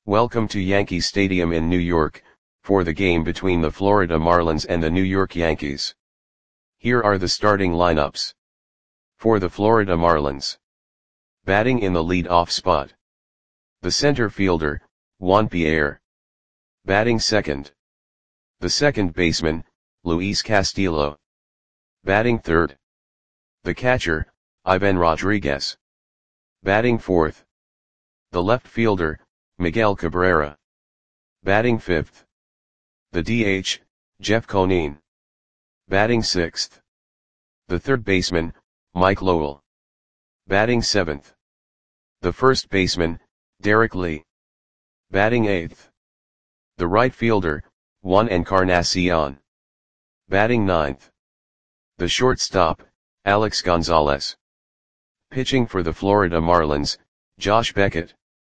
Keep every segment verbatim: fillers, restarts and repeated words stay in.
Welcome to Yankee Stadium in New York, for the game between the Florida Marlins and the New York Yankees. Here are the starting lineups. For the Florida Marlins. Batting in the lead-off spot. The center fielder, Juan Pierre. Batting second. The second baseman, Luis Castillo. Batting third. The catcher, Ivan Rodriguez. Batting fourth. The left fielder, Miguel Cabrera. Batting fifth. The D H, Jeff Conine. Batting sixth. The third baseman, Mike Lowell. Batting seventh. The first baseman, Derek Lee. Batting eighth. The right fielder, Juan Encarnacion. Batting ninth. The shortstop, Alex Gonzalez. Pitching for the Florida Marlins, Josh Beckett.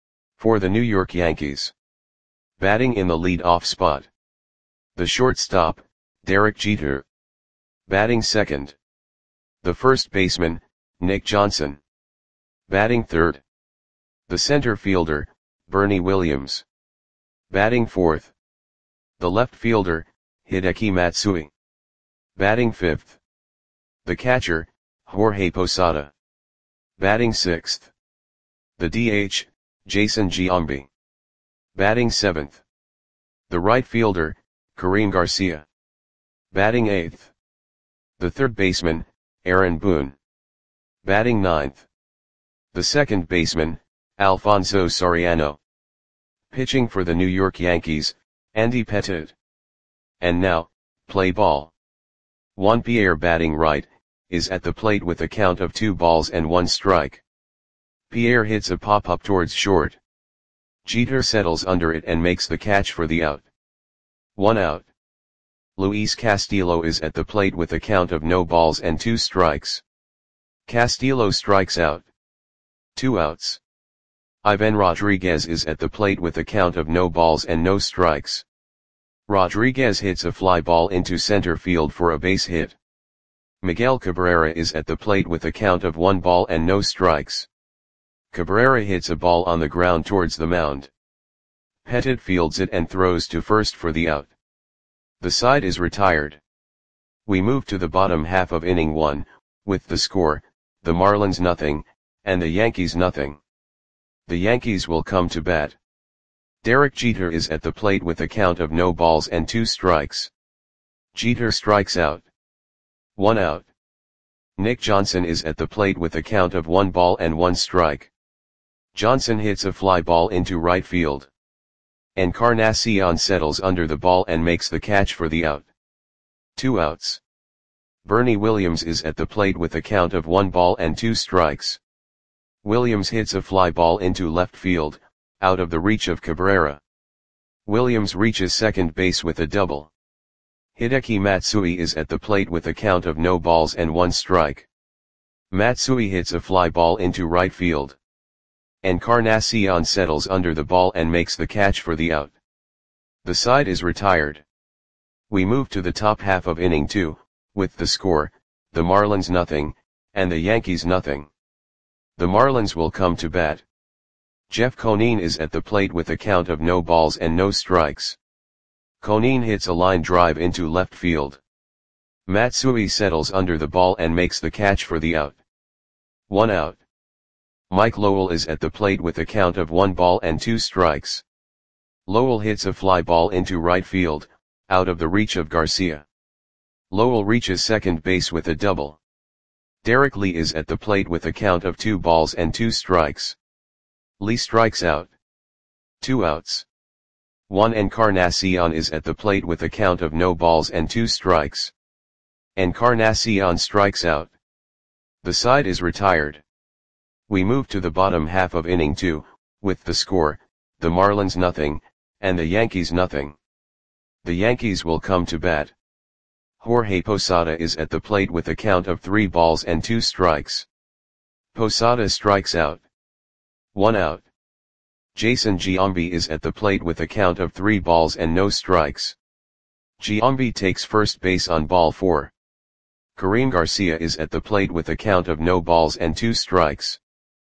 For the New York Yankees. Batting in the lead-off spot. The shortstop, Derek Jeter. Batting second. The first baseman, Nick Johnson. Batting third. The center fielder, Bernie Williams. Batting fourth. The left fielder, Hideki Matsui. Batting fifth. The catcher, Jorge Posada. Batting sixth. The D H, Jason Giambi. Batting seventh. The right fielder, Kareem Garcia. Batting eighth. The third baseman, Aaron Boone. Batting ninth. The second baseman, Alfonso Soriano. Pitching for the New York Yankees, Andy Pettitte. And now, play ball. Juan Pierre batting right, is at the plate with a count of two balls and one strike. Pierre hits a pop-up towards short. Jeter settles under it and makes the catch for the out. One out. Luis Castillo is at the plate with a count of no balls and two strikes. Castillo strikes out. Two outs. Ivan Rodriguez is at the plate with a count of no balls and no strikes. Rodriguez hits a fly ball into center field for a base hit. Miguel Cabrera is at the plate with a count of one ball and no strikes. Cabrera hits a ball on the ground towards the mound. Pettitte fields it and throws to first for the out. The side is retired. We move to the bottom half of inning one, with the score, the Marlins nothing, and the Yankees nothing. The Yankees will come to bat. Derek Jeter is at the plate with a count of no balls and two strikes. Jeter strikes out. One out. Nick Johnson is at the plate with a count of one ball and one strike. Johnson hits a fly ball into right field. Encarnacion settles under the ball and makes the catch for the out. Two outs. Bernie Williams is at the plate with a count of one ball and two strikes. Williams hits a fly ball into left field, out of the reach of Cabrera. Williams reaches second base with a double. Hideki Matsui is at the plate with a count of no balls and one strike. Matsui hits a fly ball into right field. Encarnacion settles under the ball and makes the catch for the out. The side is retired. We move to the top half of inning two, with the score, the Marlins nothing, and the Yankees nothing. The Marlins will come to bat. Jeff Conine is at the plate with a count of no balls and no strikes. Conine hits a line drive into left field. Matsui settles under the ball and makes the catch for the out. One out. Mike Lowell is at the plate with a count of one ball and two strikes. Lowell hits a fly ball into right field, out of the reach of Garcia. Lowell reaches second base with a double. Derek Lee is at the plate with a count of two balls and two strikes. Lee strikes out. Two outs. Juan Encarnacion is at the plate with a count of no balls and two strikes. Encarnacion strikes out. The side is retired. We move to the bottom half of inning two, with the score, the Marlins nothing, and the Yankees nothing. The Yankees will come to bat. Jorge Posada is at the plate with a count of three balls and two strikes. Posada strikes out. One out. Jason Giambi is at the plate with a count of three balls and no strikes. Giambi takes first base on ball four. Kareem Garcia is at the plate with a count of no balls and two strikes.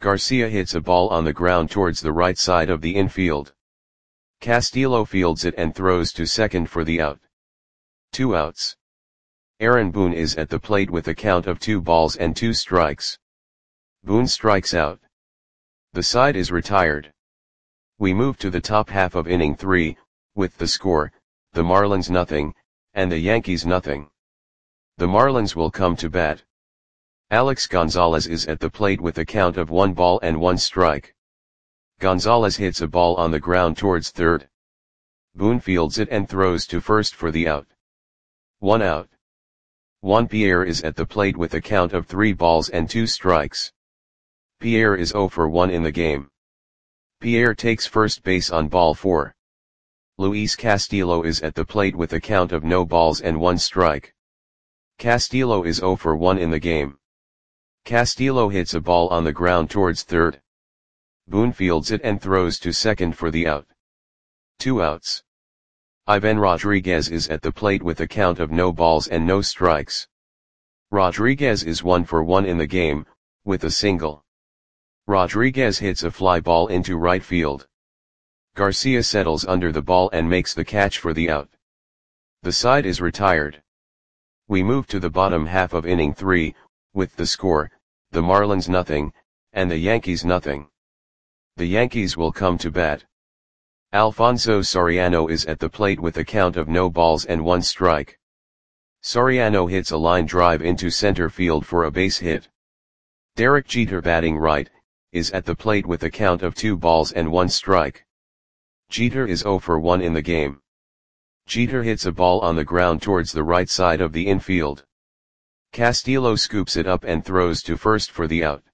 Garcia hits a ball on the ground towards the right side of the infield. Castillo fields it and throws to second for the out. Two outs. Aaron Boone is at the plate with a count of two balls and two strikes. Boone strikes out. The side is retired. We move to the top half of inning three, with the score, the Marlins nothing, and the Yankees nothing. The Marlins will come to bat. Alex Gonzalez is at the plate with a count of one ball and one strike. Gonzalez hits a ball on the ground towards third. Boone fields it and throws to first for the out. One out. Juan Pierre is at the plate with a count of three balls and two strikes. Pierre is zero for one in the game. Pierre takes first base on ball four. Luis Castillo is at the plate with a count of no balls and one strike. Castillo is zero for one in the game. Castillo hits a ball on the ground towards third. Boone fields it and throws to second for the out. Two outs. Ivan Rodriguez is at the plate with a count of no balls and no strikes. Rodriguez is one for one in the game, with a single. Rodriguez hits a fly ball into right field. Garcia settles under the ball and makes the catch for the out. The side is retired. We move to the bottom half of inning three, with the score, the Marlins nothing, and the Yankees nothing. The Yankees will come to bat. Alfonso Soriano is at the plate with a count of no balls and one strike. Soriano hits a line drive into center field for a base hit. Derek Jeter, batting right, is at the plate with a count of two balls and one strike. Jeter is zero for one in the game. Jeter hits a ball on the ground towards the right side of the infield. Castillo scoops it up and throws to first for the out.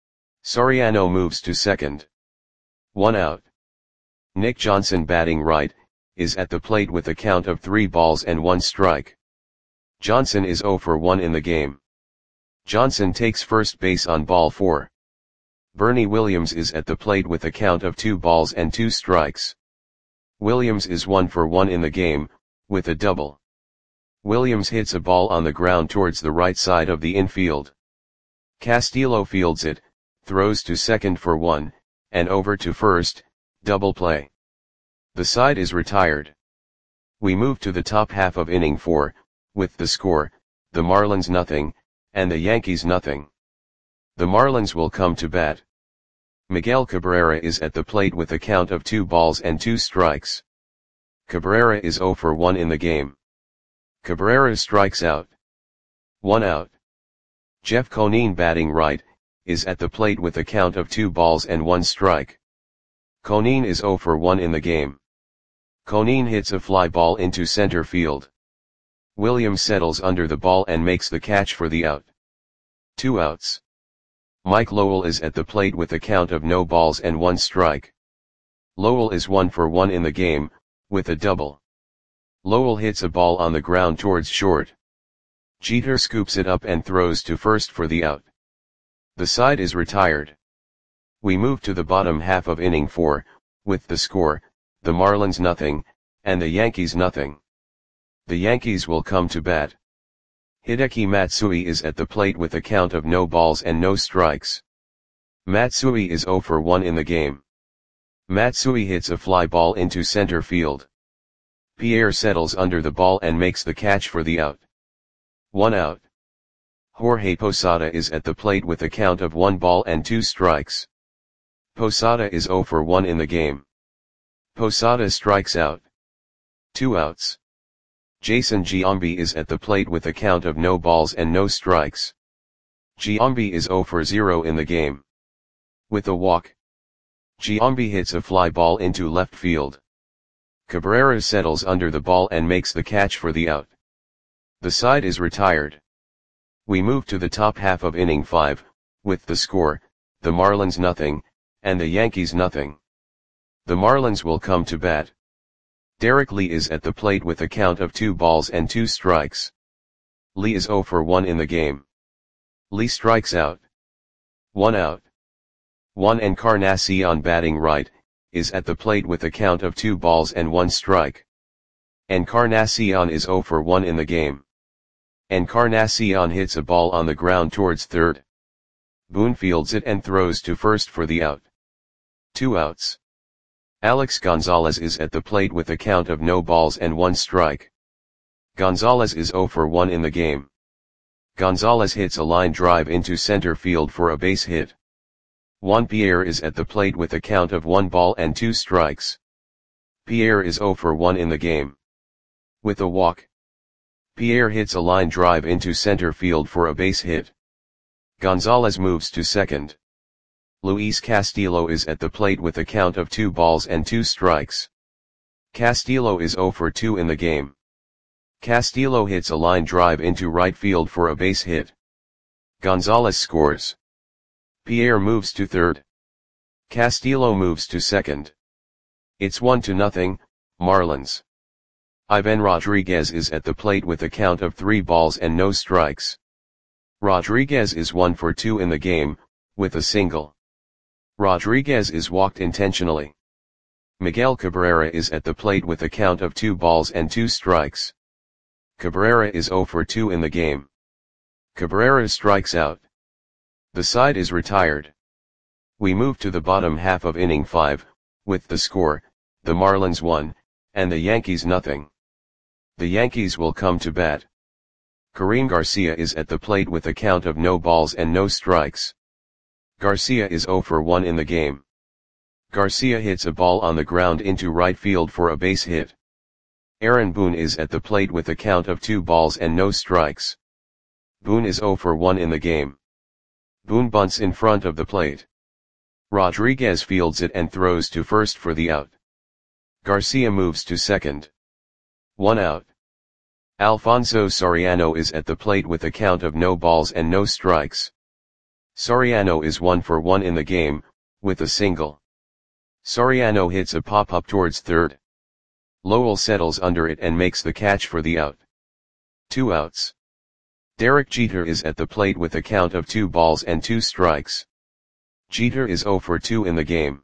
Soriano moves to second. One out. Nick Johnson, batting right, is at the plate with a count of three balls and one strike. Johnson is zero for one in the game. Johnson takes first base on ball four. Bernie Williams is at the plate with a count of two balls and two strikes. Williams is one for one in the game, with a double. Williams hits a ball on the ground towards the right side of the infield. Castillo fields it, throws to second for one, and over to first, double play. The side is retired. We move to the top half of inning four, with the score, the Marlins nothing, and the Yankees nothing. The Marlins will come to bat. Miguel Cabrera is at the plate with a count of two balls and two strikes. Cabrera is zero for one in the game. Cabrera strikes out. One out. Jeff Conine, batting right, is at the plate with a count of two balls and one strike. Conine is zero for one in the game. Conine hits a fly ball into center field. Williams settles under the ball and makes the catch for the out. Two outs. Mike Lowell is at the plate with a count of no balls and one strike. Lowell is one for one in the game, with a double. Lowell hits a ball on the ground towards short. Jeter scoops it up and throws to first for the out. The side is retired. We move to the bottom half of inning four, with the score, the Marlins nothing, and the Yankees nothing. The Yankees will come to bat. Hideki Matsui is at the plate with a count of no balls and no strikes. Matsui is zero for one in the game. Matsui hits a fly ball into center field. Pierre settles under the ball and makes the catch for the out. One out. Jorge Posada is at the plate with a count of one ball and two strikes. Posada is zero for one in the game. Posada strikes out. Two outs. Jason Giambi is at the plate with a count of no balls and no strikes. Giambi is zero for zero in the game. With a walk. Giambi hits a fly ball into left field. Cabrera settles under the ball and makes the catch for the out. The side is retired. We move to the top half of inning five, with the score, the Marlins nothing, and the Yankees nothing. The Marlins will come to bat. Derek Lee is at the plate with a count of two balls and two strikes. Lee is zero for one in the game. Lee strikes out. One out. Juan Encarnacion, batting right, is at the plate with a count of two balls and one strike. Encarnacion is zero for one in the game. Encarnacion hits a ball on the ground towards third. Boone fields it and throws to first for the out. Two outs. Alex Gonzalez is at the plate with a count of no balls and one strike. Gonzalez is oh for one in the game. Gonzalez hits a line drive into center field for a base hit. Juan Pierre is at the plate with a count of one ball and two strikes. Pierre is oh for one in the game. With a walk. Pierre hits a line drive into center field for a base hit. Gonzalez moves to second. Luis Castillo is at the plate with a count of two balls and two strikes. Castillo is oh for two in the game. Castillo hits a line drive into right field for a base hit. Gonzalez scores. Pierre moves to third. Castillo moves to second. It's one to nothing, Marlins. Ivan Rodriguez is at the plate with a count of three balls and no strikes. Rodriguez is one for two in the game, with a single. Rodriguez is walked intentionally. Miguel Cabrera is at the plate with a count of two balls and two strikes. Cabrera is oh for two in the game. Cabrera strikes out. The side is retired. We move to the bottom half of inning five, with the score, the Marlins one, and the Yankees nothing. The Yankees will come to bat. Karim Garcia is at the plate with a count of no balls and no strikes. Garcia is oh for one in the game. Garcia hits a ball on the ground into right field for a base hit. Aaron Boone is at the plate with a count of two balls and no strikes. Boone is oh for one in the game. Boone bunts in front of the plate. Rodriguez fields it and throws to first for the out. Garcia moves to second. One out. Alfonso Soriano is at the plate with a count of no balls and no strikes. Soriano is one for one in the game, with a single. Soriano hits a pop-up towards third. Lowell settles under it and makes the catch for the out. Two outs. Derek Jeter is at the plate with a count of two balls and two strikes. Jeter is oh for two in the game.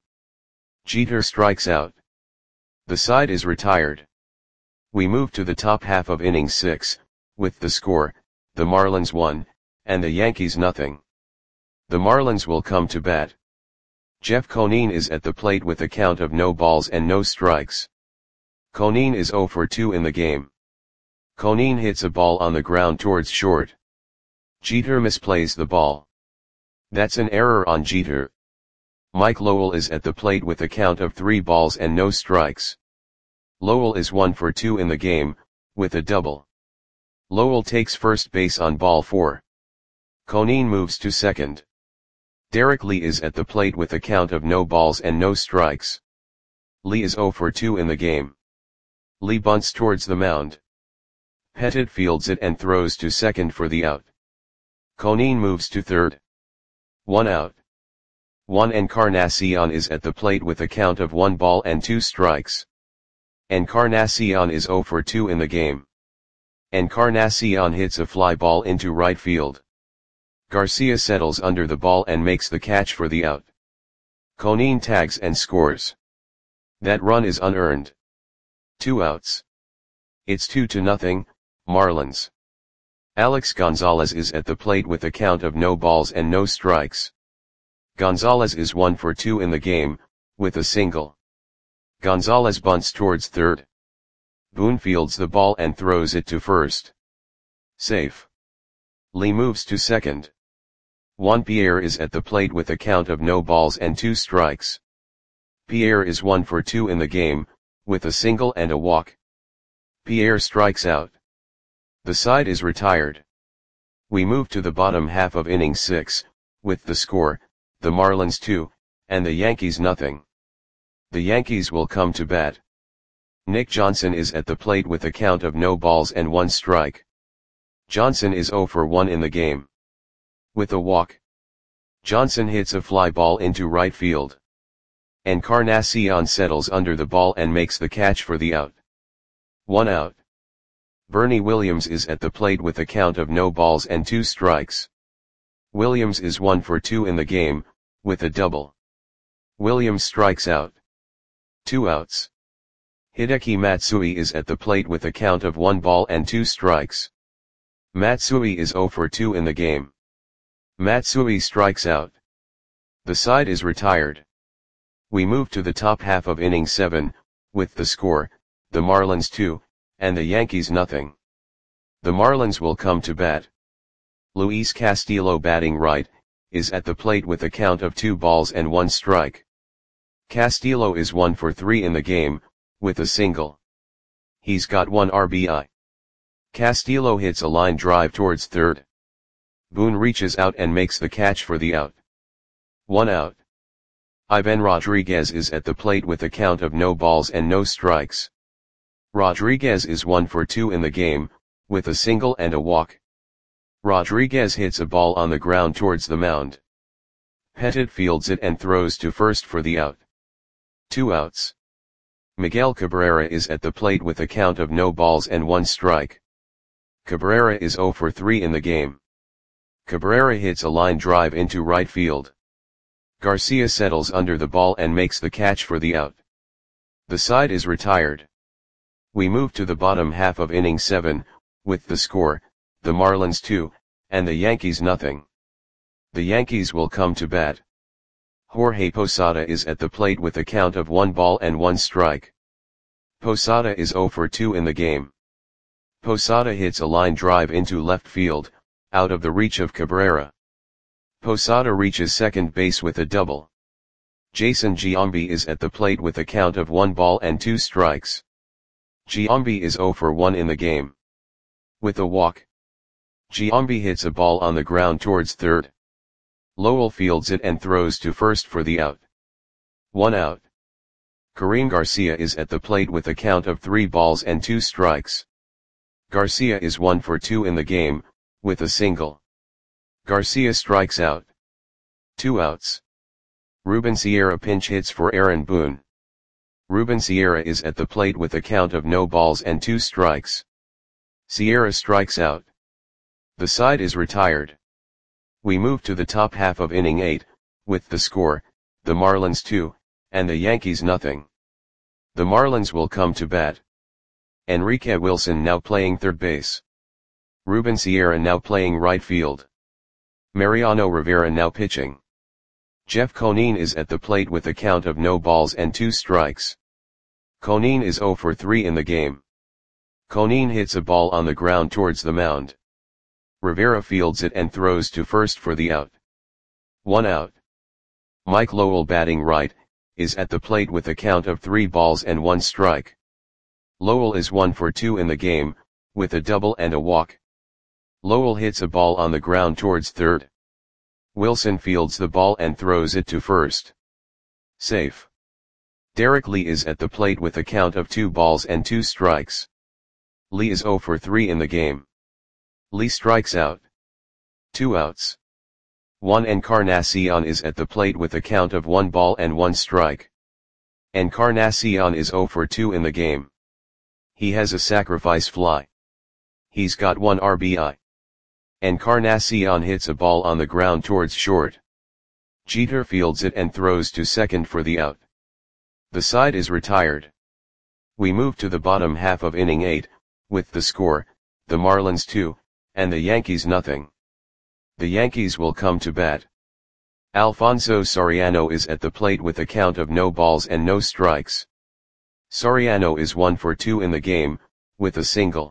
Jeter strikes out. The side is retired. We move to the top half of inning six, with the score, the Marlins one, and the Yankees nothing. The Marlins will come to bat. Jeff Conine is at the plate with a count of no balls and no strikes. Conine is oh for two in the game. Conine hits a ball on the ground towards short. Jeter misplays the ball. That's an error on Jeter. Mike Lowell is at the plate with a count of three balls and no strikes. Lowell is one for two in the game, with a double. Lowell takes first base on ball four. Conine moves to second. Derek Lee is at the plate with a count of no balls and no strikes. Lee is oh for two in the game. Lee bunts towards the mound. Pettit fields it and throws to second for the out. Conine moves to third. One out. Juan Encarnacion is at the plate with a count of one ball and two strikes. Encarnacion is oh for two in the game. Encarnacion hits a fly ball into right field. Garcia settles under the ball and makes the catch for the out. Conine tags and scores. That run is unearned. Two outs. It's two to nothing, Marlins. Alex Gonzalez is at the plate with a count of no balls and no strikes. Gonzalez is one for two in the game, with a single. Gonzalez bunts towards third. Boone fields the ball and throws it to first. Safe. Lee moves to second. Juan Pierre is at the plate with a count of no balls and two strikes. Pierre is one for two in the game, with a single and a walk. Pierre strikes out. The side is retired. We move to the bottom half of inning six, with the score, the Marlins two, and the Yankees nothing. The Yankees will come to bat. Nick Johnson is at the plate with a count of no balls and one strike. Johnson is oh for one in the game. With a walk. Johnson hits a fly ball into right field. Encarnacion settles under the ball and makes the catch for the out. One out. Bernie Williams is at the plate with a count of no balls and two strikes. Williams is one for two in the game, with a double. Williams strikes out. Two outs. Hideki Matsui is at the plate with a count of one ball and two strikes. Matsui is oh for two in the game. Matsui strikes out. The side is retired. We move to the top half of inning seven, with the score, the Marlins two, and the Yankees nothing. The Marlins will come to bat. Luis Castillo, batting right, is at the plate with a count of two balls and one strike. Castillo is one for three in the game, with a single. He's got one R B I. Castillo hits a line drive towards third. Boone reaches out and makes the catch for the out. One out. Ivan Rodriguez is at the plate with a count of no balls and no strikes. Rodriguez is one for two in the game, with a single and a walk. Rodriguez hits a ball on the ground towards the mound. Pettit fields it and throws to first for the out. Two outs. Miguel Cabrera is at the plate with a count of no balls and one strike. Cabrera is zero for three in the game. Cabrera hits a line drive into right field. Garcia settles under the ball and makes the catch for the out. The side is retired. We move to the bottom half of inning seven, with the score, the Marlins two, and the Yankees nothing. The Yankees will come to bat. Jorge Posada is at the plate with a count of one ball and one strike. Posada is zero for two in the game. Posada hits a line drive into left field, out of the reach of Cabrera. Posada reaches second base with a double. Jason Giambi is at the plate with a count of one ball and two strikes. Giambi is zero for one in the game. With a walk. Giambi hits a ball on the ground towards third. Lowell fields it and throws to first for the out. One out. Karim Garcia is at the plate with a count of three balls and two strikes. Garcia is one for two in the game, with a single. Garcia strikes out. Two outs. Ruben Sierra pinch hits for Aaron Boone. Ruben Sierra is at the plate with a count of no balls and two strikes. Sierra strikes out. The side is retired. We move to the top half of inning eight, with the score, the Marlins two, and the Yankees nothing. The Marlins will come to bat. Enrique Wilson now playing third base. Ruben Sierra now playing right field. Mariano Rivera now pitching. Jeff Conine is at the plate with a count of no balls and two strikes. Conine is zero for three in the game. Conine hits a ball on the ground towards the mound. Rivera fields it and throws to first for the out. One out. Mike Lowell, batting right, is at the plate with a count of three balls and one strike. Lowell is one for two in the game, with a double and a walk. Lowell hits a ball on the ground towards third. Wilson fields the ball and throws it to first. Safe. Derek Lee is at the plate with a count of two balls and two strikes. Lee is zero for three in the game. Lee strikes out. Two outs. Juan Encarnacion is at the plate with a count of one ball and one strike. Encarnacion is zero for two in the game. He has a sacrifice fly. He's got one R B I. Encarnacion hits a ball on the ground towards short. Jeter fields it and throws to second for the out. The side is retired. We move to the bottom half of inning eight, with the score, the Marlins two, and the Yankees nothing. The Yankees will come to bat. Alfonso Soriano is at the plate with a count of no balls and no strikes. Soriano is one for two in the game, with a single.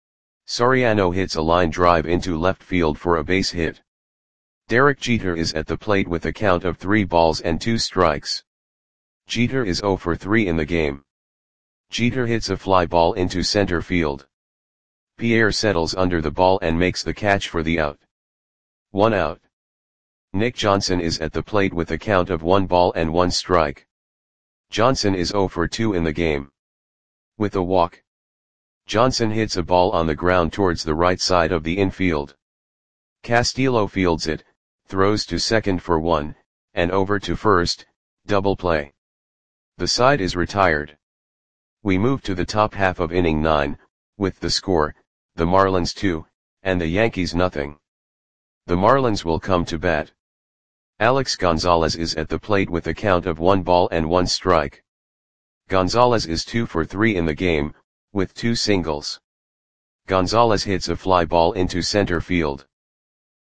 Soriano hits a line drive into left field for a base hit. Derek Jeter is at the plate with a count of three balls and two strikes. Jeter is zero for three in the game. Jeter hits a fly ball into center field. Pierre settles under the ball and makes the catch for the out. One out. Nick Johnson is at the plate with a count of one ball and one strike. Johnson is zero for two in the game. With a walk. Johnson hits a ball on the ground towards the right side of the infield. Castillo fields it, throws to second for one, and over to first, double play. The side is retired. We move to the top half of inning nine, with the score, the Marlins two, and the Yankees nothing. The Marlins will come to bat. Alex Gonzalez is at the plate with a count of one ball and one strike. Gonzalez is two for three in the game, with two singles. Gonzalez hits a fly ball into center field.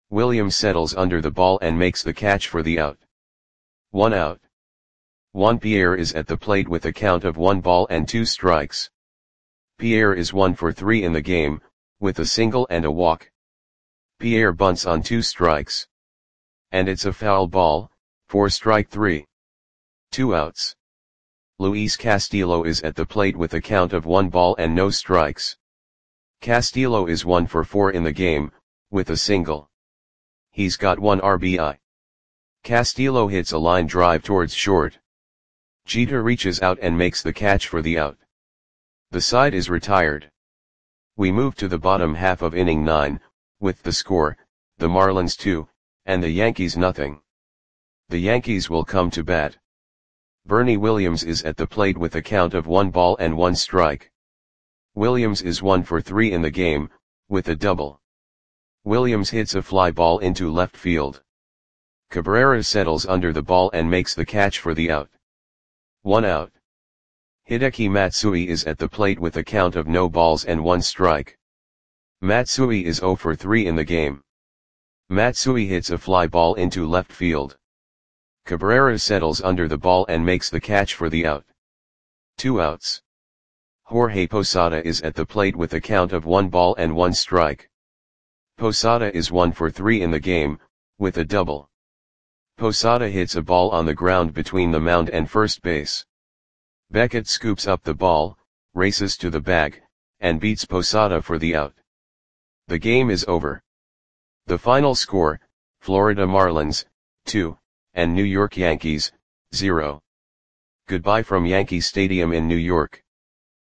Williams settles under the ball and makes the catch for the out. One out. Juan Pierre is at the plate with a count of one ball and two strikes. Pierre is one for three in the game, with a single and a walk. Pierre bunts on two strikes. And it's a foul ball, for strike three. Two outs. Luis Castillo is at the plate with a count of one ball and no strikes. Castillo is one for four in the game, with a single. He's got one R B I. Castillo hits a line drive towards short. Jeter reaches out and makes the catch for the out. The side is retired. We move to the bottom half of inning nine, with the score, the Marlins two, and the Yankees nothing. The Yankees will come to bat. Bernie Williams is at the plate with a count of one ball and one strike. Williams is one for three in the game, with a double. Williams hits a fly ball into left field. Cabrera settles under the ball and makes the catch for the out. One out. Hideki Matsui is at the plate with a count of no balls and one strike. Matsui is zero for three in the game. Matsui hits a fly ball into left field. Cabrera settles under the ball and makes the catch for the out. Two outs. Jorge Posada is at the plate with a count of one ball and one strike. Posada is one for three in the game, with a double. Posada hits a ball on the ground between the mound and first base. Beckett scoops up the ball, races to the bag, and beats Posada for the out. The game is over. The final score, Florida Marlins, two, and New York Yankees, zero. Goodbye from Yankee Stadium in New York.